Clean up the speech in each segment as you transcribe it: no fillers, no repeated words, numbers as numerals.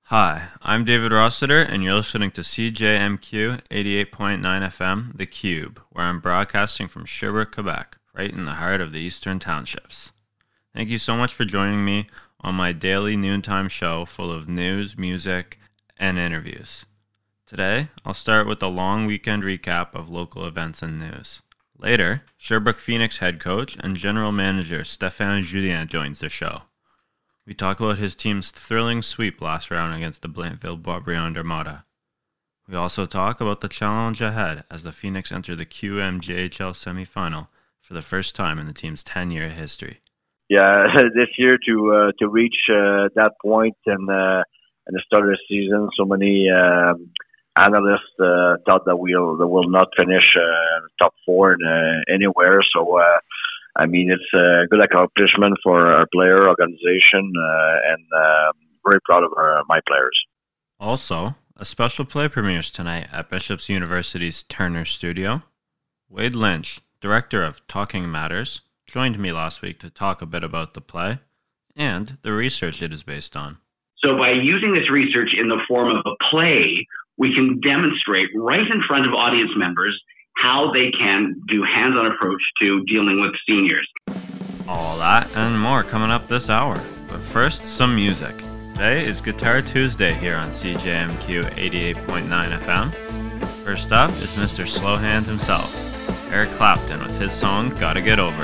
Hi, I'm David Rossiter, and you're listening to CJMQ 88.9 FM, The Cube, where I'm broadcasting from Sherbrooke, Quebec, right in the heart of the Eastern Townships. Thank you so much for joining me on my daily noontime show full of news, music, and interviews. Today, I'll start with a long weekend recap of local events and news. Later, Sherbrooke Phoenix head coach and general manager Stéphane Julien joins the show. We talk about his team's thrilling sweep last round against the Blainville-Boisbriand Armada. We also talk about the challenge ahead as the Phoenix enter the QMJHL semifinal for the first time in the team's 10-year history. Yeah, this year to reach that point and the start of the season, so many analysts thought that we will not finish top four anywhere. So. It's a good accomplishment for our player organization, and very proud of my players. Also, a special play premieres tonight at Bishop's University's Turner Studio. Wade Lynch, director of Talking Matters, joined me last week to talk a bit about the play and the research it is based on. So by using this research in the form of a play, we can demonstrate right in front of audience members how they can do hands-on approach to dealing with seniors. All that and more coming up this hour. But first, some music. Today is Guitar Tuesday here on CJMQ 88.9 FM. First up is Mr. Slowhand himself, Eric Clapton, with his song Gotta Get Over.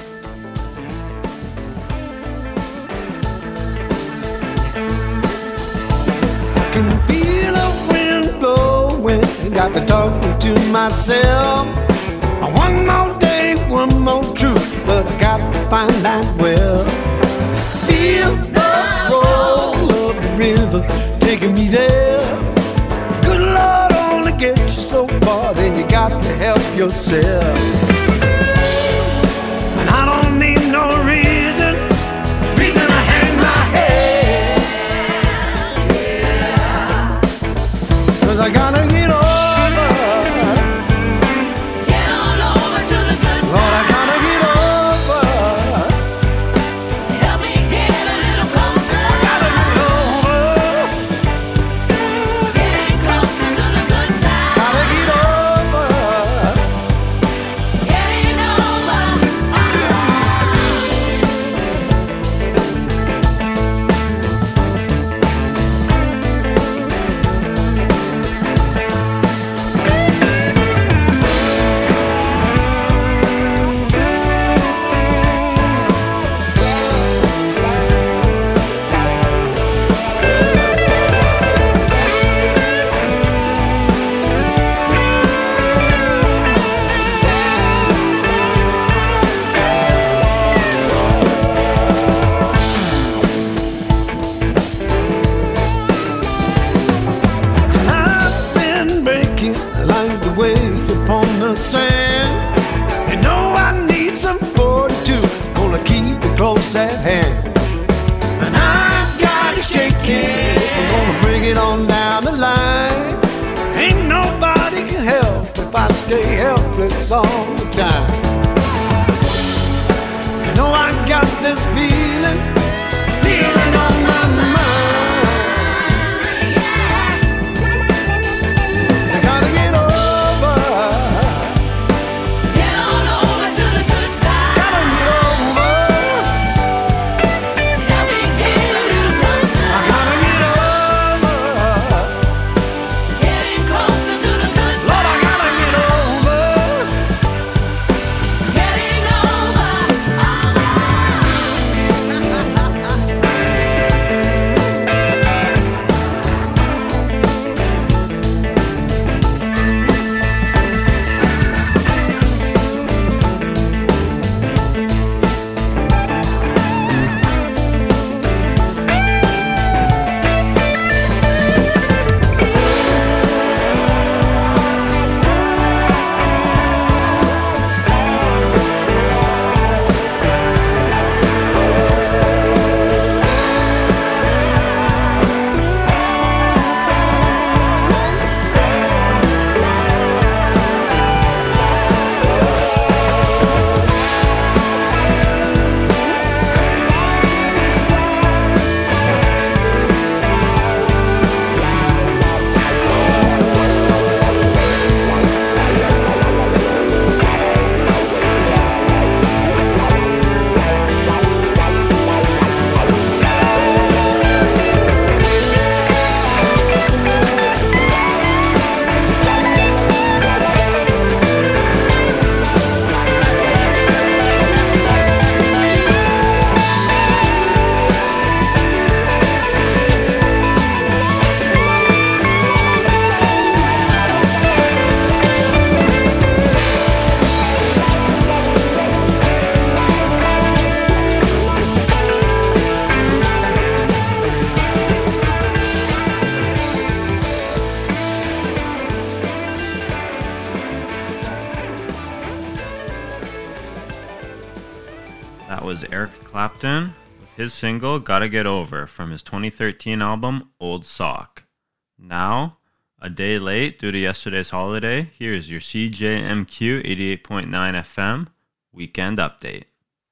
I can feel a wind blowing, got me talking to myself. One more day, one more truth, but I got to find that well. Feel the roll of the river taking me there. Good Lord only gets you so far, then you got to help yourself. And I don't need no reason I hang my head. Yeah. 'Cause I gotta get over. At hand, and I got it shaking. I'm gonna bring it on down the line. Ain't nobody can help if I stay helpless all the time. I know I got this feeling on my mind. I gotta get over. Clapton with his single Gotta Get Over from his 2013 album Old Sock. Now, a day late due to yesterday's holiday, here's your CJMQ 88.9 FM weekend update.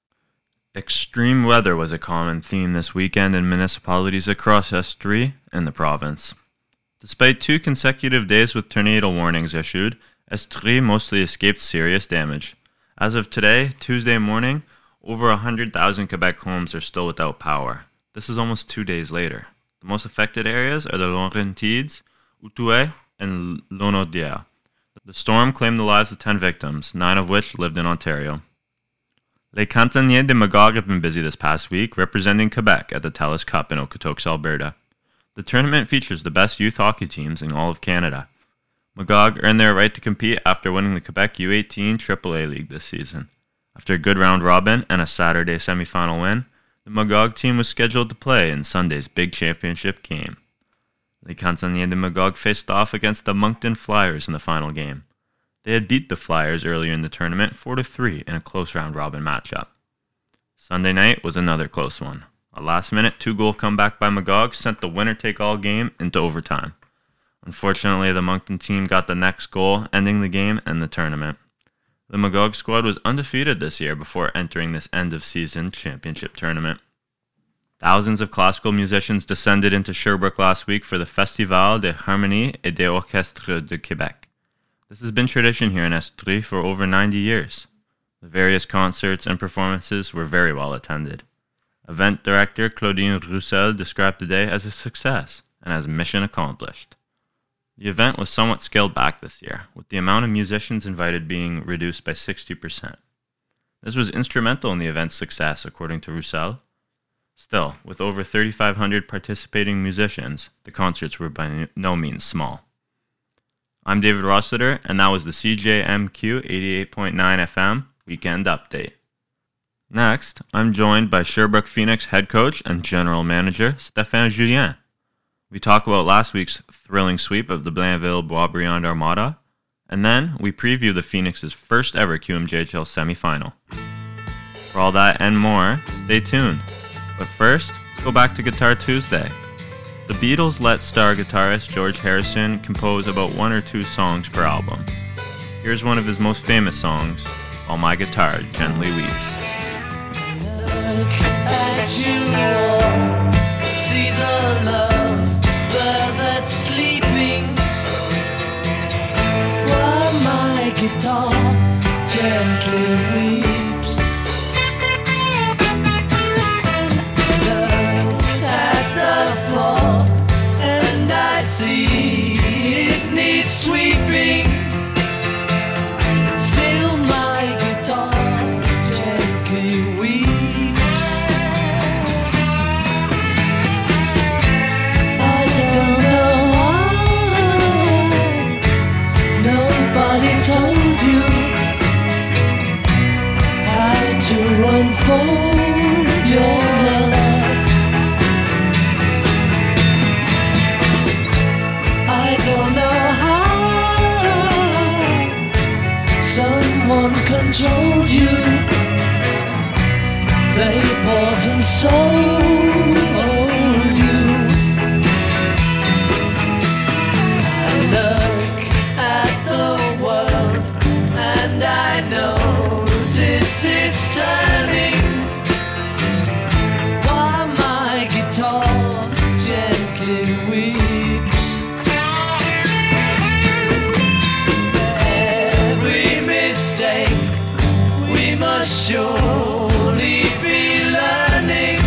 Extreme weather was a common theme this weekend in municipalities across Estrie and the province. Despite 2 consecutive days with tornado warnings issued, Estrie mostly escaped serious damage. As of today, Tuesday morning, over 100,000 Quebec homes are still without power. This is almost 2 days later. The most affected areas are the Laurentides, Outaouais, and Lonaudière. The storm claimed the lives of 10 victims, 9 of which lived in Ontario. Les Cantoniers de Magog have been busy this past week, representing Quebec at the TELUS Cup in Okotoks, Alberta. The tournament features the best youth hockey teams in all of Canada. Magog earned their right to compete after winning the Quebec U18 AAA League this season. After a good round robin and a Saturday semifinal win, the Magog team was scheduled to play in Sunday's big championship game. Les Cantoniers de Magog faced off against the Moncton Flyers in the final game. They had beat the Flyers earlier in the tournament 4-3 in a close round robin matchup. Sunday night was another close one. A last-minute 2-goal comeback by Magog sent the winner-take-all game into overtime. Unfortunately, the Moncton team got the next goal, ending the game and the tournament. The Magog squad was undefeated this year before entering this end-of-season championship tournament. Thousands of classical musicians descended into Sherbrooke last week for the Festival des Harmonies et des Orchestres de Québec. This has been tradition here in Estrie for over 90 years. The various concerts and performances were very well attended. Event director Claudine Roussel described the day as a success and as mission accomplished. The event was somewhat scaled back this year, with the amount of musicians invited being reduced by 60%. This was instrumental in the event's success, according to Roussel. Still, with over 3,500 participating musicians, the concerts were by no means small. I'm David Rossiter, and that was the CJMQ 88.9 FM Weekend Update. Next, I'm joined by Sherbrooke Phoenix head coach and general manager Stéphane Julien. We talk about last week's thrilling sweep of the Blainville-Boisbriand Armada, and then we preview the Phoenix's first ever QMJHL semifinal. For all that and more, stay tuned. But first, go back to Guitar Tuesday. The Beatles let star guitarist George Harrison compose about 1 or 2 songs per album. Here's one of his most famous songs, While My Guitar Gently Weeps. Look at you all, see the love that's sleeping, while my guitar gently weeps. Look at the floor and I see it needs sweeping. Still my guitar gently weeps. I don't know why nobody told you how to unfold your love. I don't know how someone controlled you. They bought and sold you. I look at the world and I notice it's turning, while my guitar gently weeps. Every mistake we must surely be learning.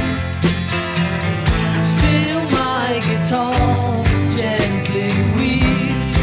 Still my guitar gently weeps.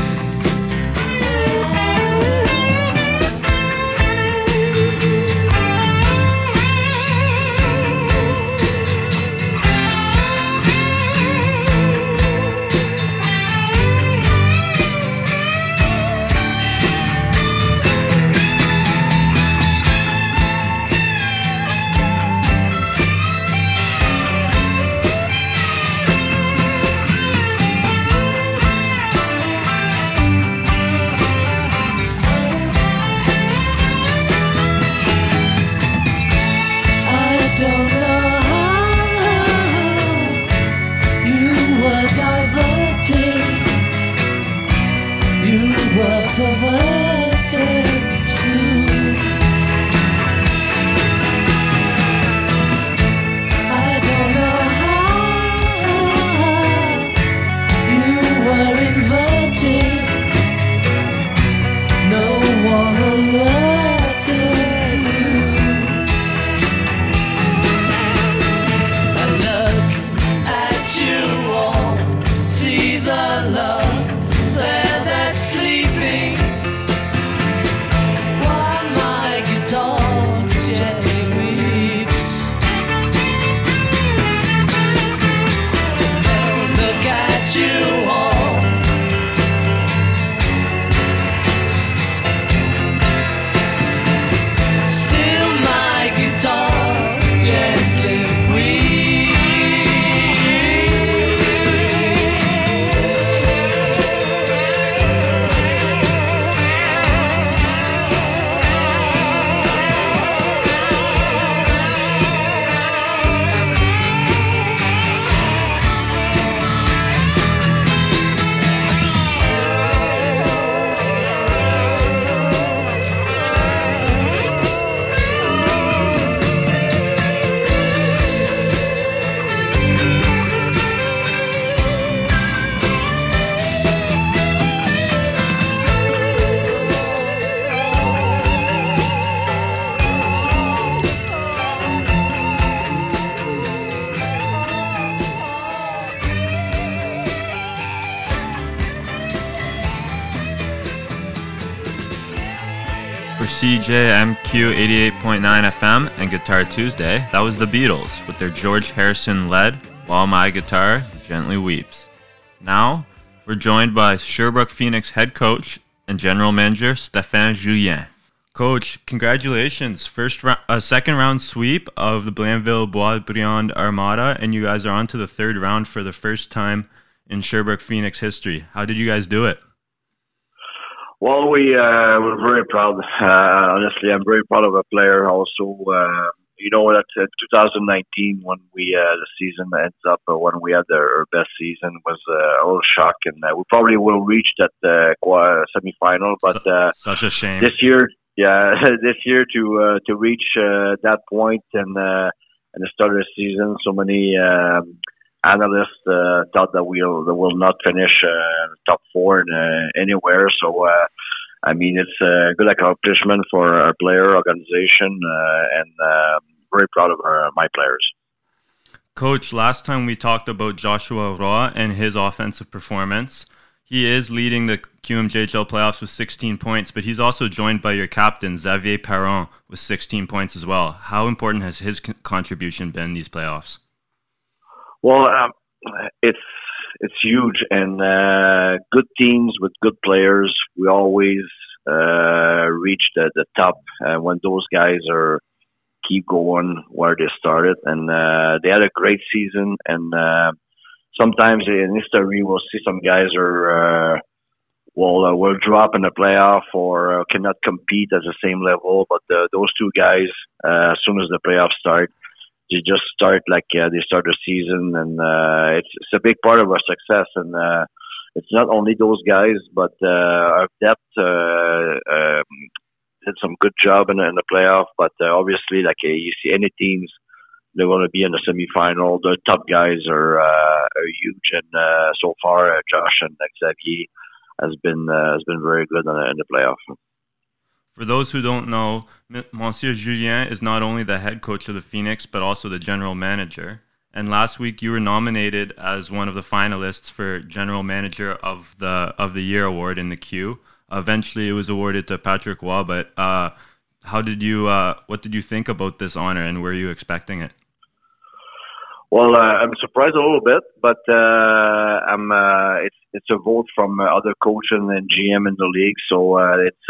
CJMQ 88.9 FM and Guitar Tuesday, that was the Beatles with their George Harrison-led While My Guitar Gently Weeps. Now, we're joined by Sherbrooke Phoenix head coach and general manager Stéphane Julien. Coach, congratulations. Second round sweep of the Blainville Boisbriand Armada, and you guys are on to the third round for the first time in Sherbrooke Phoenix history. How did you guys do it? Well, we're very proud. Honestly, I'm very proud of a player. Also, that 2019 when the season ends up when we had our best season was a little shock, and we probably will reach that semifinal. But such a shame this year. Yeah, this year to reach that point and the start of the season, so many analysts thought that we will not finish top four anywhere. So, it's a good accomplishment for our player organization, and very proud of my players. Coach, last time we talked about Joshua Roy and his offensive performance. He is leading the QMJHL playoffs with 16 points, but he's also joined by your captain, Xavier Perron, with 16 points as well. How important has his contribution been in these playoffs? Well, it's huge, and good teams with good players, we always reach the top when those guys keep going where they started, and they had a great season, and sometimes in history we'll see some guys will drop in the playoff or cannot compete at the same level, but those two guys, as soon as the playoffs start, they just start like they start the season, and it's a big part of our success. And it's not only those guys, but our depth did some good job in the playoff. But obviously, you see any teams, they want to be in the semifinal. The top guys are huge, and so far, Josh and Xavier has been very good in the playoff. For those who don't know, Monsieur Julien is not only the head coach of the Phoenix, but also the general manager. And last week, you were nominated as one of the finalists for General Manager of the Year award in the Q. Eventually, it was awarded to Patrick Roy. But what did you think about this honor, and were you expecting it? Well, I'm surprised a little bit, but it's a vote from other coaches and GM in the league, so it's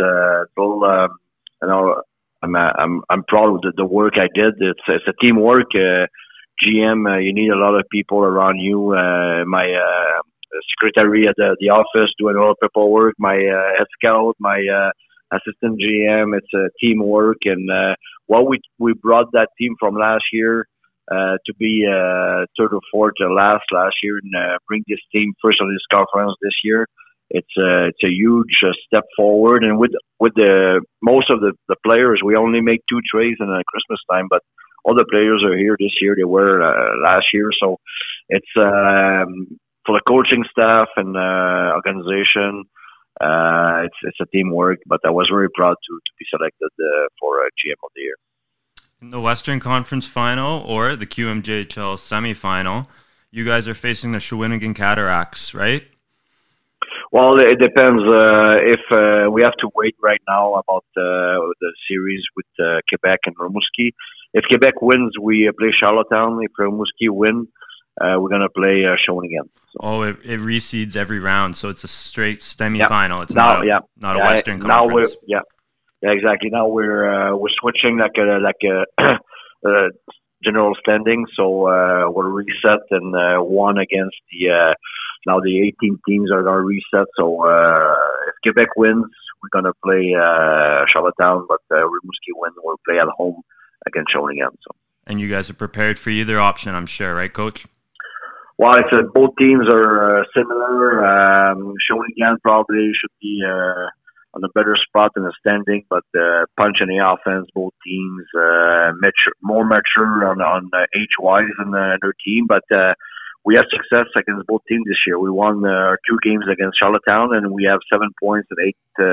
I'm proud of the work I did. It's a teamwork. GM, you need a lot of people around you. My secretary at the office doing all the paperwork. My head scout, my assistant GM. It's a teamwork, and we brought that team from last year. To be third or fourth last year and bring this team first on this conference this year, it's a huge step forward. And with the most of the players, we only make 2 trades in Christmas time, but all the players are here this year. They were last year, so it's for the coaching staff and organization. It's a teamwork, but I was very proud to be selected for GM of the Year. In the Western Conference Final or the QMJHL semifinal, you guys are facing the Shawinigan Cataracts, right? Well, it depends. If we have to wait right now about the series with Quebec and Rimouski. If Quebec wins, we play Charlottetown. If Rimouski win, we're going to play Shawinigan. So. Oh, it reseeds every round, so it's a straight semifinal. Yeah. It's not a Western Conference. Yeah, exactly. Now we're switching like a general standing, so we're reset and one against now the 18 teams are gonna reset. So if Quebec wins, we're gonna play Charlottetown, but Rimouski win, we'll play at home against Shawinigan. So. And you guys are prepared for either option, I'm sure, right, Coach? Well, both teams are similar. Shawinigan probably should be on a better spot in the standing, but punch in the offense, both teams more mature on age-wise than their team, but we have success against both teams this year. We won our 2 games against Charlottetown, and we have 7 points at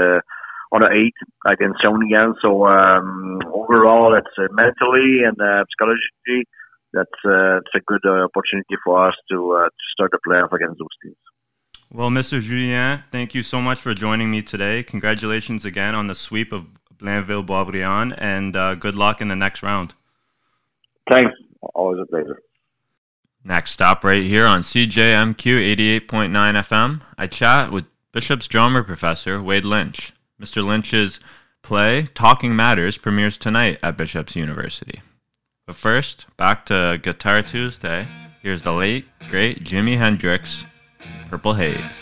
8 against Shawinigan. So overall, it's mentally and psychologically, it's a good opportunity for us to start the playoff against those teams. Well, Mr. Julien, thank you so much for joining me today. Congratulations again on the sweep of Blainville-Boisbriand, and good luck in the next round. Thanks. Always a pleasure. Next stop right here on CJMQ 88.9 FM, I chat with Bishop's drama professor, Wade Lynch. Mr. Lynch's play, Talking Matters, premieres tonight at Bishop's University. But first, back to Guitar Tuesday. Here's the late, great Jimi Hendrix, Purple Haze.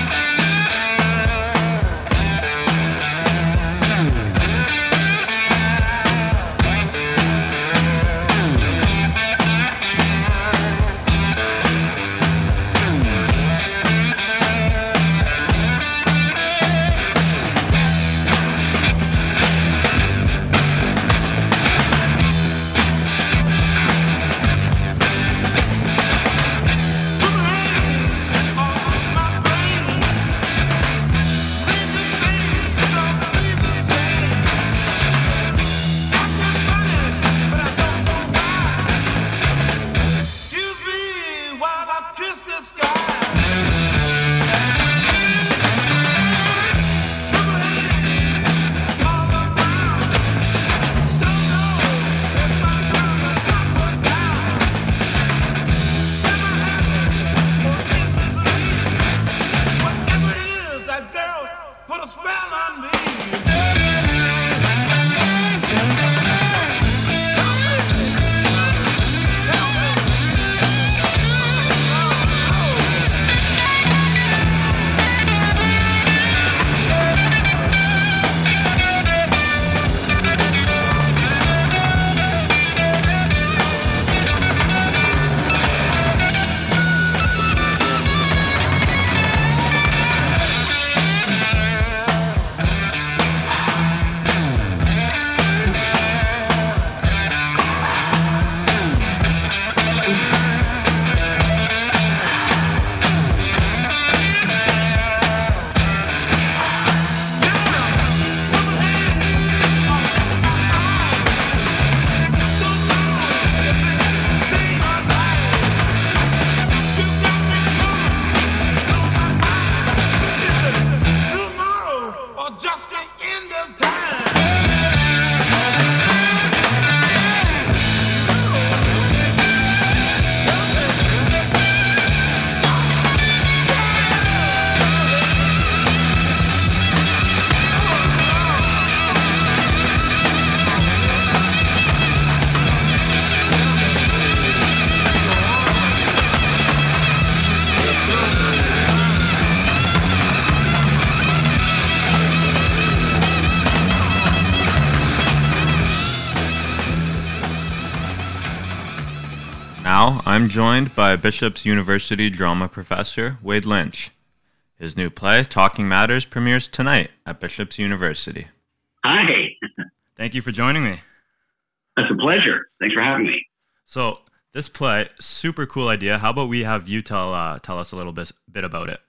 Now, I'm joined by Bishop's University drama professor, Wade Lynch. His new play, Talking Matters, premieres tonight at Bishop's University. Hi. Thank you for joining me. That's a pleasure. Thanks for having me. So, this play, super cool idea. How about we have you tell us a little bit about it?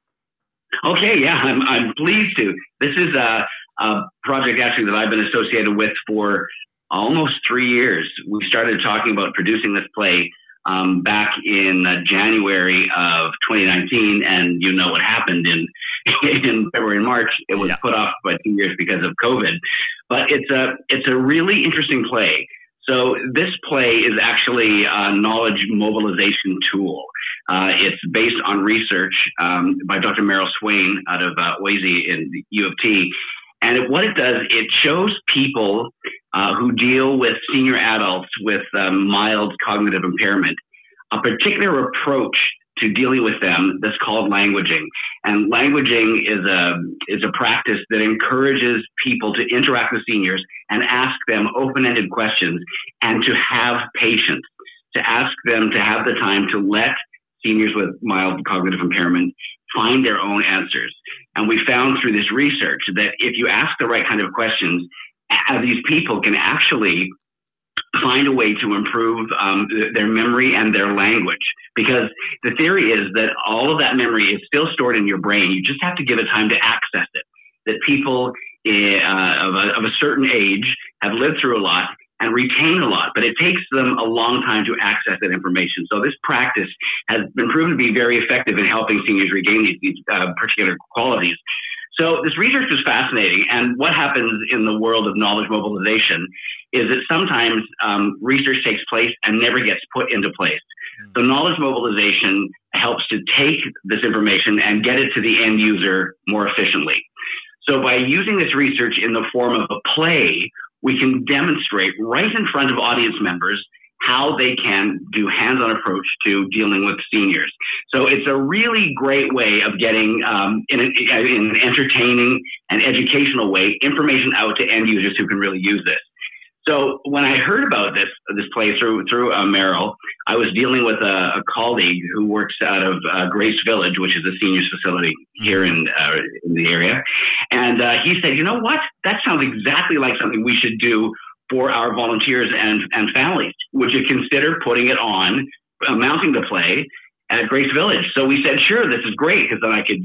Okay, yeah, I'm pleased to. This is a project actually that I've been associated with for almost 3 years. We started talking about producing this play back in January of 2019, and you know what happened in February and March. It was put off by 2 years because of COVID. But it's a really interesting play. So this play is actually a knowledge mobilization tool. It's based on research by Dr. Meryl Swain out of Oise in the U of T. And what it does, it shows people who deal with senior adults with mild cognitive impairment a particular approach to dealing with them that's called languaging. And languaging is a practice that encourages people to interact with seniors and ask them open-ended questions and to have patience, to ask them to have the time to let seniors with mild cognitive impairment find their own answers. And we found through this research that if you ask the right kind of questions, these people can actually find a way to improve their memory and their language. Because the theory is that all of that memory is still stored in your brain. You just have to give it time to access it. That people of a certain age have lived through a lot and retain a lot, but it takes them a long time to access that information. So this practice has been proven to be very effective in helping seniors regain these particular qualities. So this research was fascinating. And what happens in the world of knowledge mobilization is that sometimes research takes place and never gets put into place. So knowledge mobilization helps to take this information and get it to the end user more efficiently. So by using this research in the form of a play, we can demonstrate right in front of audience members how they can do hands-on approach to dealing with seniors. So it's a really great way of getting, in an entertaining and educational way, information out to end users who can really use this. So when I heard about this play through Merrill, I was dealing with a colleague who works out of Grace Village, which is a seniors facility here in the area. And he said, you know what? That sounds exactly like something we should do for our volunteers and families. Would you consider putting it on, mounting the play at Grace Village? So we said, sure, this is great, because then I could,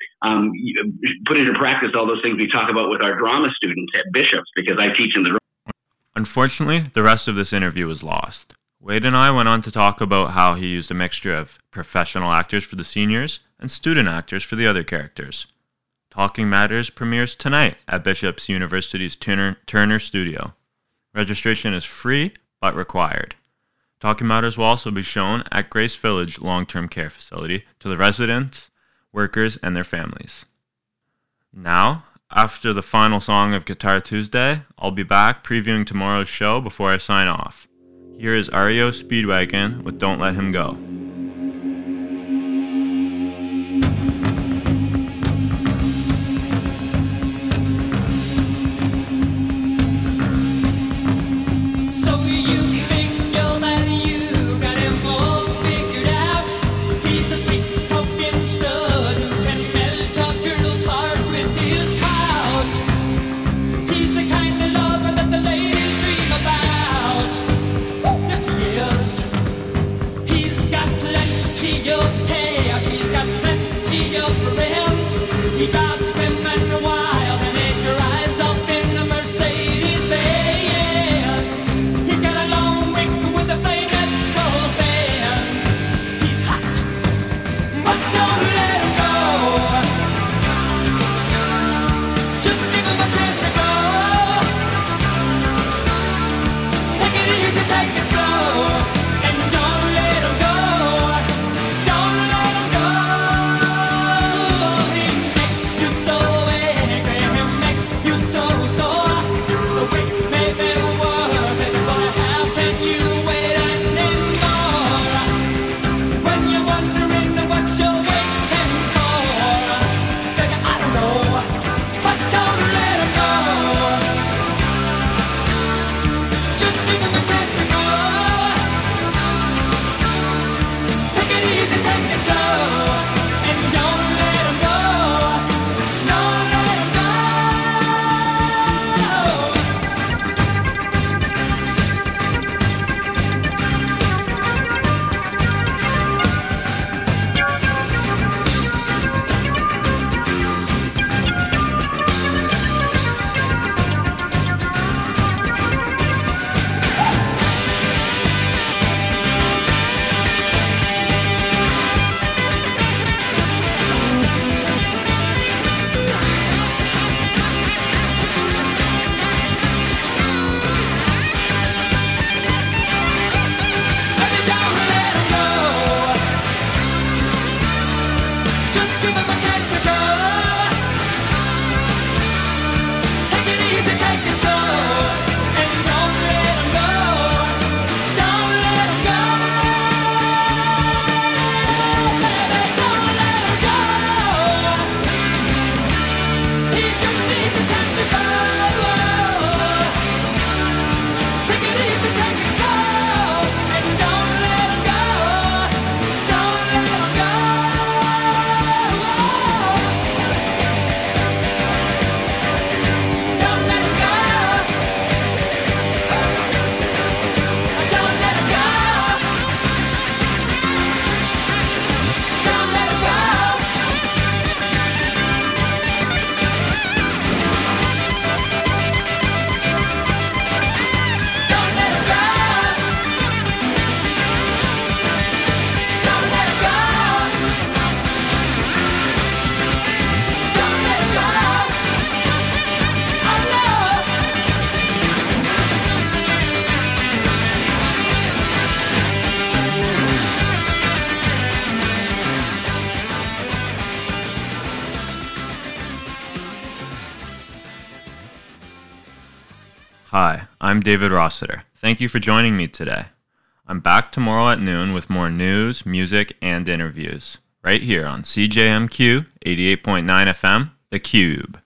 put into practice all those things we talk about with our drama students at Bishop's, because I teach in the. Unfortunately, the rest of this interview was lost. Wade and I went on to talk about how he used a mixture of professional actors for the seniors and student actors for the other characters. Talking Matters premieres tonight at Bishop's University's Turner Studio. Registration is free, but required. Talking Matters will also be shown at Grace Village Long-Term Care Facility to the residents, workers, and their families. Now, after the final song of Guitar Tuesday, I'll be back previewing tomorrow's show before I sign off. Here is REO Speedwagon with Don't Let Him Go. You Hi, I'm David Rossiter. Thank you for joining me today. I'm back tomorrow at noon with more news, music, and interviews, right here on CJMQ 88.9 FM, The Cube.